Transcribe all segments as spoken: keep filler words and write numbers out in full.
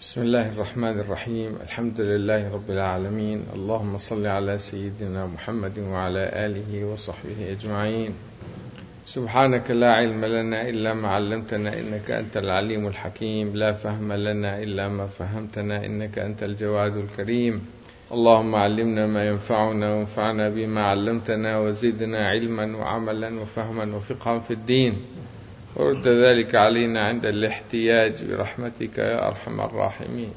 بسم الله الرحمن الرحيم. الحمد لله رب العالمين. اللهم صل على سيدنا محمد وعلى آله وصحبه أجمعين. سبحانك لا علم لنا إلا ما علمتنا إنك أنت العليم الحكيم. لا فهم لنا إلا ما فهمتنا إنك أنت الجواد الكريم. اللهم علمنا ما ينفعنا وانفعنا بما علمتنا وزدنا علما وعملا وفهما وفقها في الدين، ورد ذلك علينا عند الاحتياج برحمتك يا أرحم الراحمين.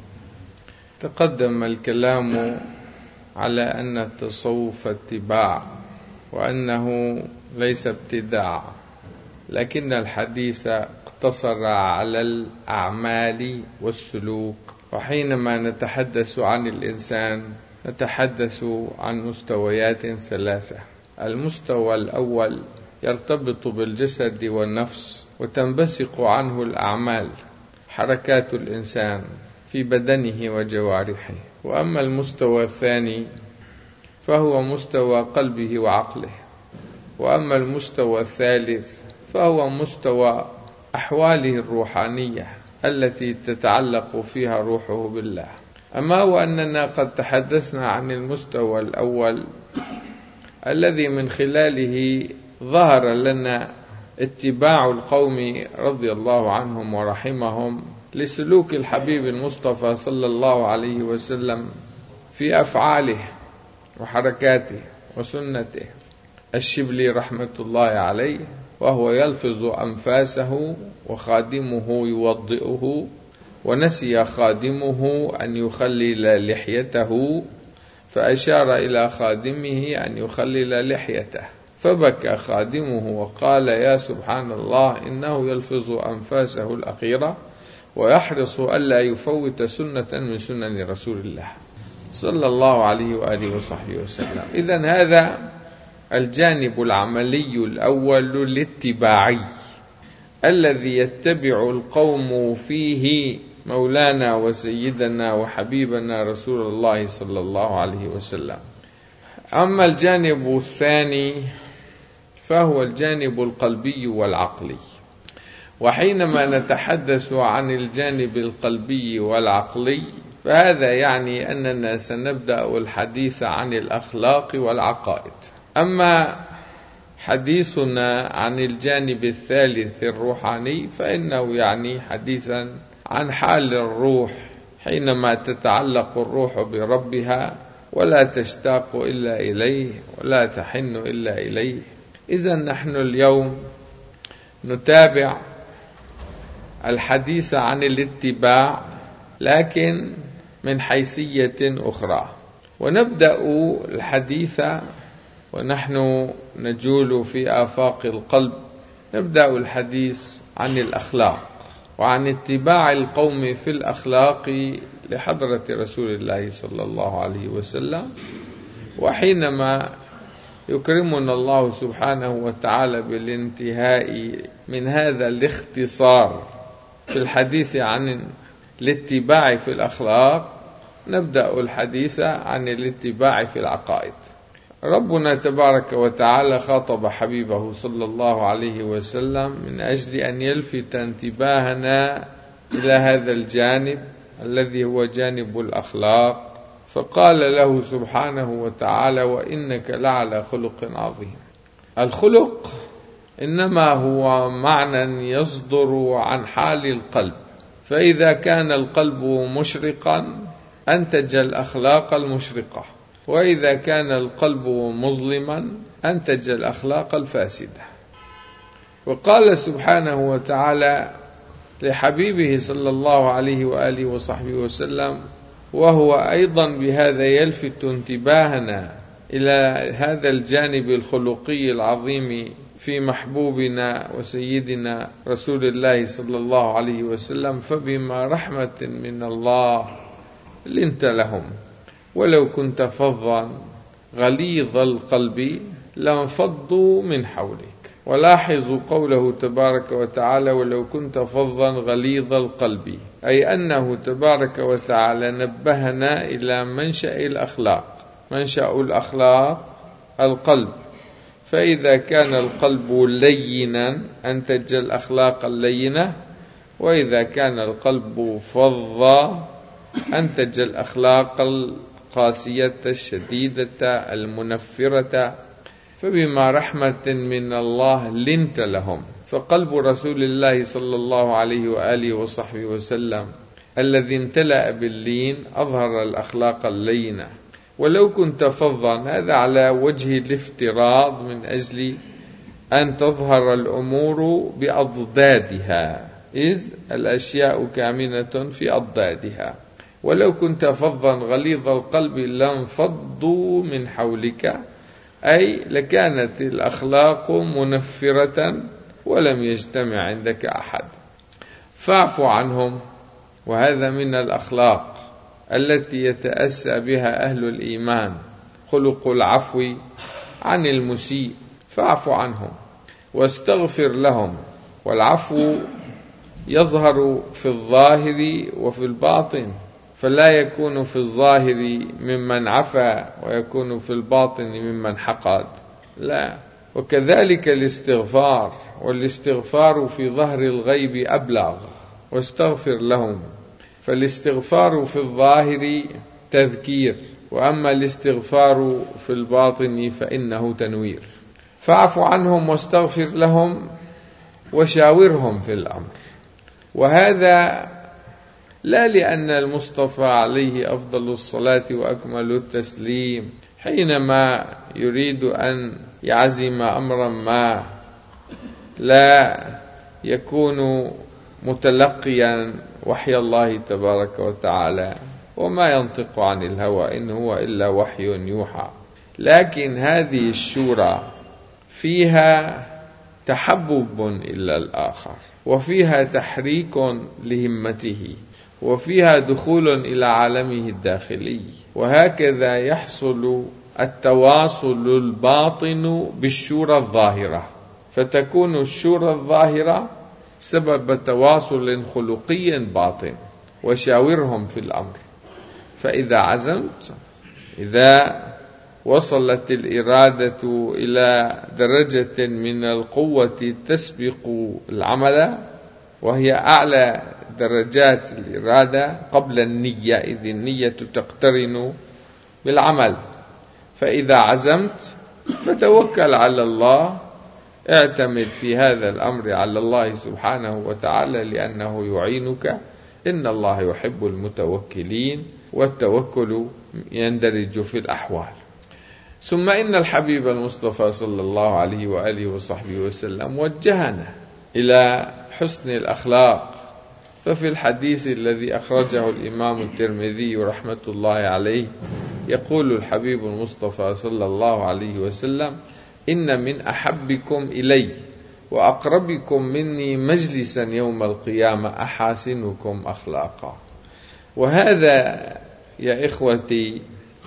تقدم الكلام على أن التصوف اتباع وأنه ليس ابتداع، لكن الحديث اقتصر على الأعمال والسلوك. وحينما نتحدث عن الإنسان نتحدث عن مستويات ثلاثة. المستوى الأول يرتبط بالجسد والنفس وتنبثق عنه الأعمال، حركات الإنسان في بدنه وجوارحه. وأما المستوى الثاني فهو مستوى قلبه وعقله. وأما المستوى الثالث فهو مستوى أحواله الروحانية التي تتعلق فيها روحه بالله. أما وأننا قد تحدثنا عن المستوى الأول الذي من خلاله ظهر لنا اتباع القوم رضي الله عنهم ورحمهم لسلوك الحبيب المصطفى صلى الله عليه وسلم في أفعاله وحركاته وسنته. الشبلي رحمة الله عليه وهو يلفظ أنفاسه وخادمه يوضئه، ونسي خادمه أن يخلل لحيته فأشار إلى خادمه أن يخلل لحيته، فبكى خادمه وقال: يا سبحان الله، إنه يلفظ أنفاسه الأخيرة ويحرص ألا يفوت سنة من سنن رسول الله صلى الله عليه وآله وصحبه وسلم. إذن هذا الجانب العملي الأول الاتباعي الذي يتبع القوم فيه مولانا وسيدنا وحبيبنا رسول الله صلى الله عليه وسلم. أما الجانب الثاني فهو الجانب القلبي والعقلي. وحينما نتحدث عن الجانب القلبي والعقلي فهذا يعني أننا سنبدأ الحديث عن الأخلاق والعقائد. أما حديثنا عن الجانب الثالث الروحاني فإنه يعني حديثا عن حال الروح حينما تتعلق الروح بربها ولا تشتاق إلا إليه ولا تحن إلا إليه. إذن نحن اليوم نتابع الحديث عن الاتباع لكن من حيثية أخرى، ونبدأ الحديث ونحن نجول في آفاق القلب. نبدأ الحديث عن الأخلاق وعن اتباع القوم في الأخلاق لحضرة رسول الله صلى الله عليه وسلم. وحينما يكرمنا الله سبحانه وتعالى بالانتهاء من هذا الاختصار في الحديث عن الاتباع في الأخلاق نبدأ الحديث عن الاتباع في العقائد. ربنا تبارك وتعالى خاطب حبيبه صلى الله عليه وسلم من أجل أن يلفت انتباهنا إلى هذا الجانب الذي هو جانب الأخلاق، فقال له سبحانه وتعالى: وإنك لعلى خلق عظيم. الخلق إنما هو معنى يصدر عن حال القلب، فإذا كان القلب مشرقا أنتج الأخلاق المشرقة، وإذا كان القلب مظلما أنتج الأخلاق الفاسدة. وقال سبحانه وتعالى لحبيبه صلى الله عليه وآله وصحبه وسلم، وهو أيضا بهذا يلفت انتباهنا إلى هذا الجانب الخلقي العظيم في محبوبنا وسيدنا رسول الله صلى الله عليه وسلم: فبما رحمة من الله لنت لهم ولو كنت فظا غليظ القلب لانفضوا من حولك. ولاحظوا قوله تبارك وتعالى: ولو كنت فظا غليظ القلب، أي أنه تبارك وتعالى نبهنا إلى منشأ الأخلاق. منشأ الأخلاق القلب، فإذا كان القلب لينا أنتج الأخلاق اللينة، وإذا كان القلب فظا أنتج الأخلاق القاسية الشديدة المنفرة، فبما رحمة من الله لنت لهم. فقلب رسول الله صلى الله عليه وآله وصحبه وسلم الذي امتلأ باللين أظهر الأخلاق اللينة. ولو كنت فظا، هذا على وجه الافتراض من أجل أن تظهر الأمور بأضدادها، إذ الأشياء كامنة في أضدادها. ولو كنت فظا غليظ القلب لانفضوا من حولك، أي لكانت الأخلاق منفرة ولم يجتمع عندك أحد. فاعف عنهم، وهذا من الأخلاق التي يتأسى بها أهل الإيمان، خلق العفو عن المسيء. فاعف عنهم واستغفر لهم. والعفو يظهر في الظاهر وفي الباطن، فلا يكون في الظاهر ممن عفا ويكون في الباطن ممن حقد، لا. وكذلك الاستغفار، والاستغفار في ظهر الغيب أبلغ. واستغفر لهم، فالاستغفار في الظاهر تذكير، وأما الاستغفار في الباطن فإنه تنوير. فاعف عنهم واستغفر لهم وشاورهم في الأمر. وهذا لا لأن المصطفى عليه أفضل الصلاة وأكمل التسليم حينما يريد أن يعزم أمرا ما لا يكون متلقيا وحي الله تبارك وتعالى، وما ينطق عن الهوى إن هو إلا وحي يوحى. لكن هذه الشورى فيها تحبب إلى الآخر، وفيها تحريك لهمته، وفيها دخول إلى عالمه الداخلي. وهكذا يحصل التواصل الباطن بالشورى الظاهرة، فتكون الشورى الظاهرة سبب تواصل خلقي باطن. وشاورهم في الأمر، فإذا عزمت، إذا وصلت الإرادة إلى درجة من القوة تسبق العمل، وهي أعلى درجات الإرادة قبل النية، إذ النية تقترن بالعمل. فإذا عزمت فتوكل على الله، اعتمد في هذا الأمر على الله سبحانه وتعالى لأنه يعينك. إن الله يحب المتوكلين، والتوكل يندرج في الأحوال. ثم إن الحبيب المصطفى صلى الله عليه وآله وصحبه وسلم وجهنا إلى حسن الأخلاق. ففي الحديث الذي أخرجه الإمام الترمذي رحمة الله عليه يقول الحبيب المصطفى صلى الله عليه وسلم: إن من أحبكم إلي وأقربكم مني مجلسا يوم القيامة أحاسنكم أخلاقا. وهذا يا إخوتي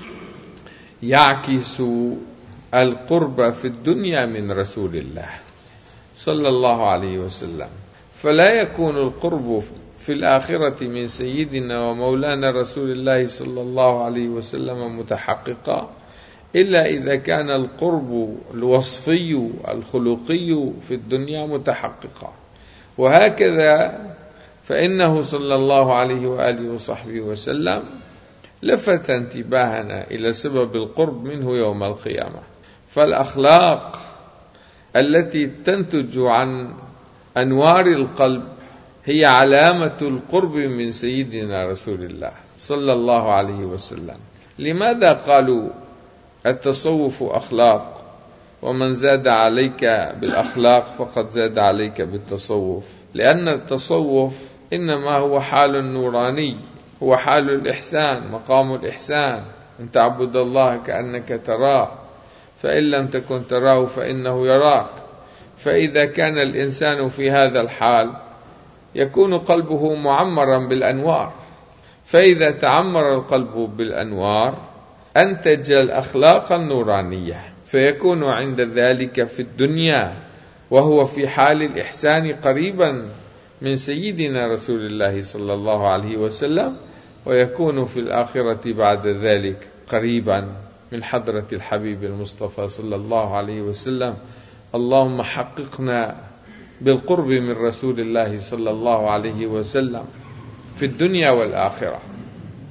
يعكس القرب في الدنيا من رسول الله صلى الله عليه وسلم. فلا يكون القرب في الآخرة من سيدنا ومولانا رسول الله صلى الله عليه وسلم متحققا إلا إذا كان القرب الوصفي الخلقي في الدنيا متحققا. وهكذا فإنه صلى الله عليه وآله وصحبه وسلم لفت انتباهنا إلى سبب القرب منه يوم القيامة. فالأخلاق التي تنتج عن أنوار القلب هي علامة القرب من سيدنا رسول الله صلى الله عليه وسلم. لماذا قالوا التصوف أخلاق، ومن زاد عليك بالأخلاق فقد زاد عليك بالتصوف؟ لأن التصوف إنما هو حال نوراني، هو حال الإحسان، مقام الإحسان، أن تعبد الله كأنك تراه، فإن لم تكن تراه فإنه يراك. فإذا كان الإنسان في هذا الحال يكون قلبه معمرا بالأنوار، فإذا تعمر القلب بالأنوار أنتج الأخلاق النورانية، فيكون عند ذلك في الدنيا وهو في حال الإحسان قريبا من سيدنا رسول الله صلى الله عليه وسلم، ويكون في الآخرة بعد ذلك قريبا من حضرة الحبيب المصطفى صلى الله عليه وسلم. اللهم حققنا بالقرب من رسول الله صلى الله عليه وسلم في الدنيا والآخرة.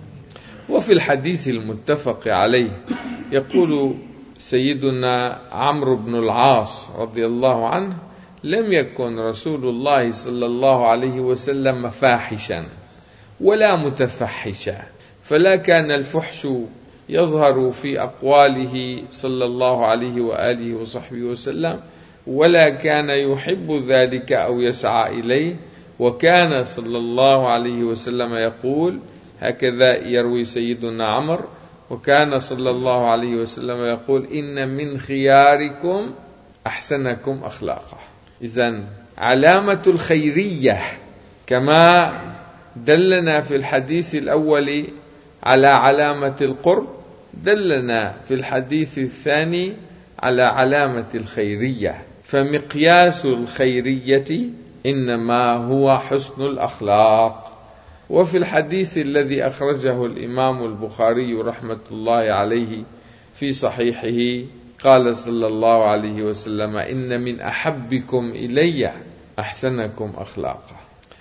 وفي الحديث المتفق عليه يقول سيدنا عمرو بن العاص رضي الله عنه: لم يكن رسول الله صلى الله عليه وسلم فاحشا ولا متفحشا، فلا كان الفحش يظهر في أقواله صلى الله عليه وآله وصحبه وسلم، ولا كان يحب ذلك أو يسعى إليه. وكان صلى الله عليه وسلم يقول، هكذا يروي سيدنا عمرو، وكان صلى الله عليه وسلم يقول: إن من خياركم أحسنكم أخلاقا. إذن علامة الخيرية كما دلنا في الحديث الأول على علامة القرب، دلنا في الحديث الثاني على علامة الخيرية. فمقياس الخيرية إنما هو حسن الأخلاق. وفي الحديث الذي أخرجه الإمام البخاري رحمة الله عليه في صحيحه قال صلى الله عليه وسلم: إن من أحبكم إلي أحسنكم أخلاقا.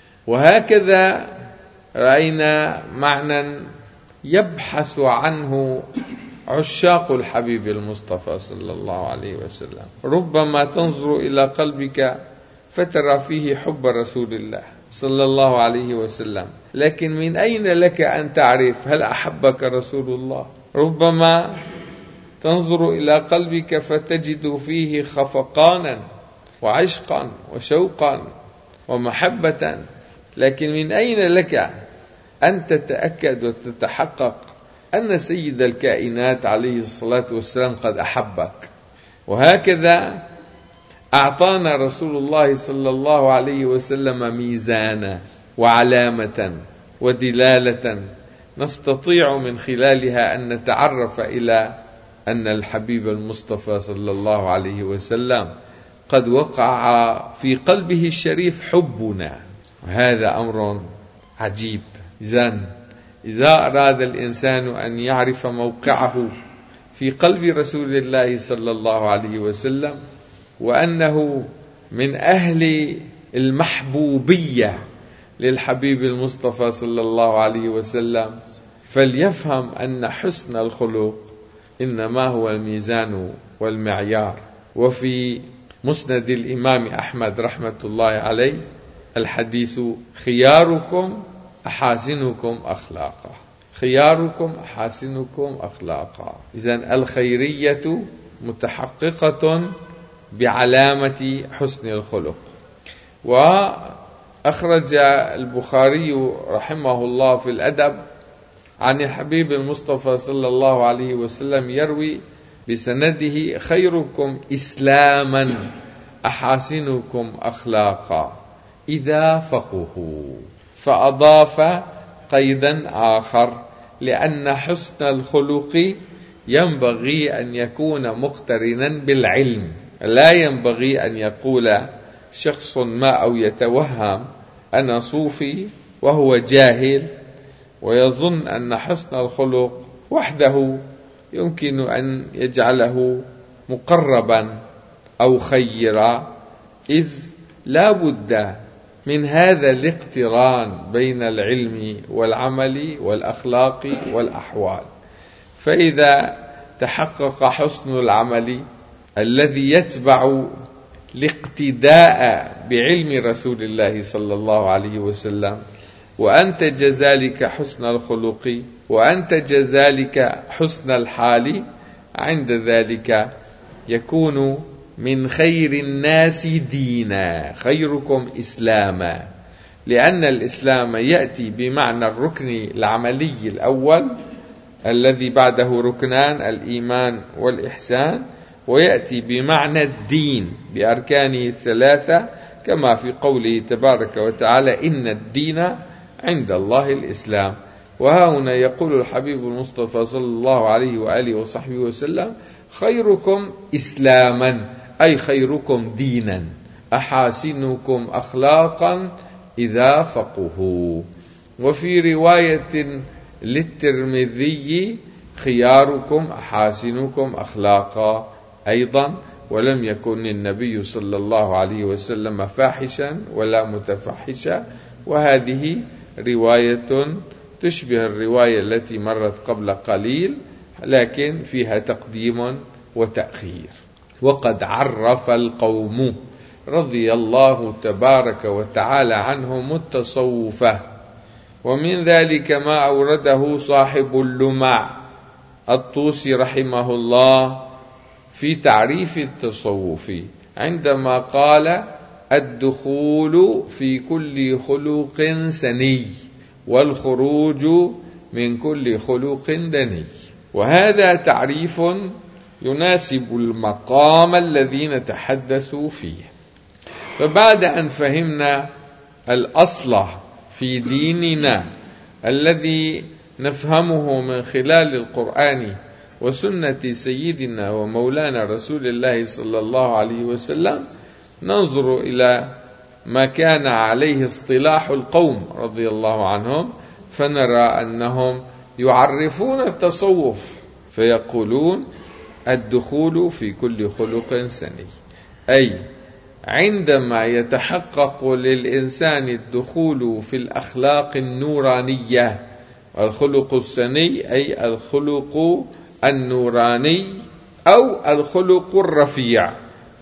وهكذا رأينا معنى يبحث عنه عشاق الحبيب المصطفى صلى الله عليه وسلم. ربما تنظر إلى قلبك فترى فيه حب رسول الله صلى الله عليه وسلم، لكن من أين لك أن تعرف هل أحبك رسول الله؟ ربما تنظر إلى قلبك فتجد فيه خفقانا وعشقا وشوقا ومحبة، لكن من أين لك أن تتأكد وتتحقق أن سيد الكائنات عليه الصلاة والسلام قد أحبك؟ وهكذا أعطانا رسول الله صلى الله عليه وسلم ميزانا وعلامة ودلالة نستطيع من خلالها أن نتعرف إلى أن الحبيب المصطفى صلى الله عليه وسلم قد وقع في قلبه الشريف حبنا. هذا أمر عجيب. إذن إذا أراد الإنسان أن يعرف موقعه في قلب رسول الله صلى الله عليه وسلم وأنه من أهل المحبوبية للحبيب المصطفى صلى الله عليه وسلم، فليفهم أن حسن الخلق إنما هو الميزان والمعيار. وفي مسند الإمام أحمد رحمة الله عليه الحديث: خياركم أحاسنكم أخلاقا، خياركم أحاسنكم أخلاقا. إذن الخيرية متحققة بعلامة حسن الخلق. وأخرج البخاري رحمه الله في الأدب عن الحبيب المصطفى صلى الله عليه وسلم يروي بسنده: خيركم إسلاما أحاسنكم أخلاقا إذا فقهوا. فأضاف قيدا آخر: لأن حسن الخلق ينبغي أن يكون مقترنا بالعلم. لا ينبغي أن يقول شخص ما أو يتوهم أنا صوفي وهو جاهل ويظن أن حسن الخلق وحده يمكن أن يجعله مقربا أو خيرا، إذ لا بد من هذا الاقتران بين العلم والعمل والأخلاق والأحوال. فإذا تحقق حسن العمل الذي يتبع الاقتداء بعلم رسول الله صلى الله عليه وسلم، وأنتج ذلك حسن الخلق، وأنتج ذلك حسن الحال، عند ذلك يكون من خير الناس دينا، خيركم إسلاما، لأن الإسلام يأتي بمعنى الركن العملي الأول الذي بعده ركنان: الإيمان والإحسان، ويأتي بمعنى الدين بأركانه الثلاثة، كما في قوله تبارك وتعالى: إن الدين عند الله الإسلام. وها هنا يقول الحبيب المصطفى صلى الله عليه وآله وصحبه وسلم: خيركم إسلاما، أي خيركم دينا، أحاسنكم أخلاقا إذا فقهوا. وفي رواية للترمذي: خياركم أحاسنكم أخلاقا أيضا. ولم يكن النبي صلى الله عليه وسلم فاحشا ولا متفحشا. وهذه رواية تشبه الرواية التي مرت قبل قليل، لكن فيها تقديم وتأخير. وقد عرف القوم رضي الله تبارك وتعالى عنهم التصوف، ومن ذلك ما أورده صاحب اللمع الطوسي رحمه الله في تعريف التصوف عندما قال: الدخول في كل خلق سني والخروج من كل خلق دني. وهذا تعريف يناسب المقام الذي نتحدث فيه. فبعد أن فهمنا الأصل في ديننا الذي نفهمه من خلال القرآن وسنة سيدنا ومولانا رسول الله صلى الله عليه وسلم، ننظر إلى ما كان عليه اصطلاح القوم رضي الله عنهم، فنرى أنهم يعرفون التصوف فيقولون: الدخول في كل خلق سني، أي عندما يتحقق للإنسان الدخول في الأخلاق النورانية. الخلق السني أي الخلق النوراني أو الخلق الرفيع،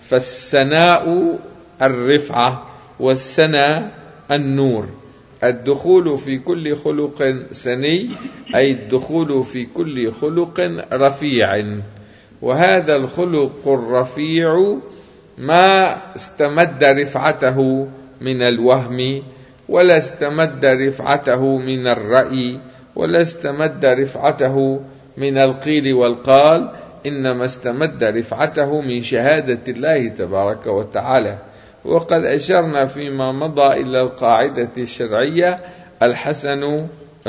فالسناء الرفعة والسنا النور. الدخول في كل خلق سني أي الدخول في كل خلق رفيع، وهذا الخلق الرفيع ما استمد رفعته من الوهم، ولا استمد رفعته من الرأي، ولا استمد رفعته من القيل والقال، إنما استمد رفعته من شهادة الله تبارك وتعالى. وقد أشرنا فيما مضى إلى القاعدة الشرعية: الحسن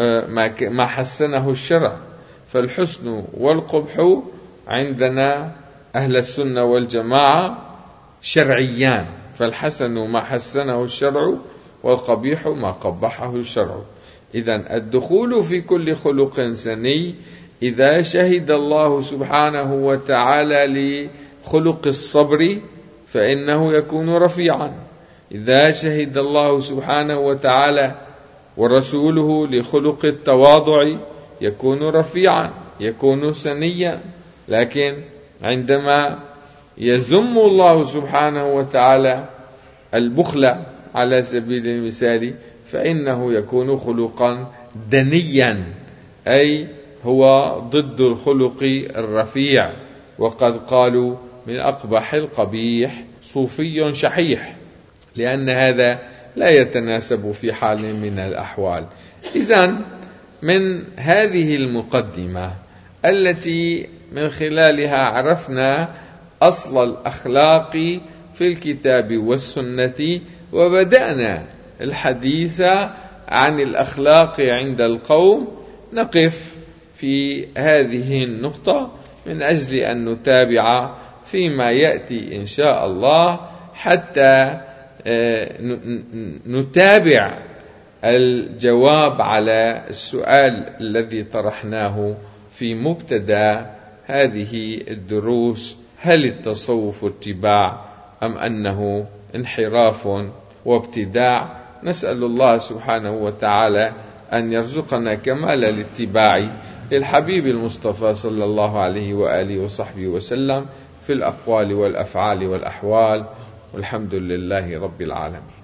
ما حسنه الشرع، فالحسن والقبح عندنا أهل السنة والجماعة شرعيان، فالحسن ما حسنه الشرع والقبيح ما قبحه الشرع. إذن الدخول في كل خلق سني إذا شهد الله سبحانه وتعالى لخلق الصبر فإنه يكون رفيعا، إذا شهد الله سبحانه وتعالى ورسوله لخلق التواضع يكون رفيعا، يكون سنيا. لكن عندما يذم الله سبحانه وتعالى البخل على سبيل المثال فإنه يكون خلقا دنيا، أي هو ضد الخلق الرفيع. وقد قالوا: من أقبح القبيح صوفي شحيح، لأن هذا لا يتناسب في حال من الأحوال. إذن من هذه المقدمة التي من خلالها عرفنا أصل الأخلاق في الكتاب والسنة، وبدأنا الحديث عن الأخلاق عند القوم، نقف في هذه النقطة من أجل أن نتابع فيما يأتي إن شاء الله، حتى نتابع الجواب على السؤال الذي طرحناه في مبتدأ هذه الدروس: هل التصوف اتباع أم أنه انحراف وابتداع؟ نسأل الله سبحانه وتعالى أن يرزقنا كمال الاتباع للحبيب المصطفى صلى الله عليه وآله وصحبه وسلم في الأقوال والأفعال والأحوال، والحمد لله رب العالمين.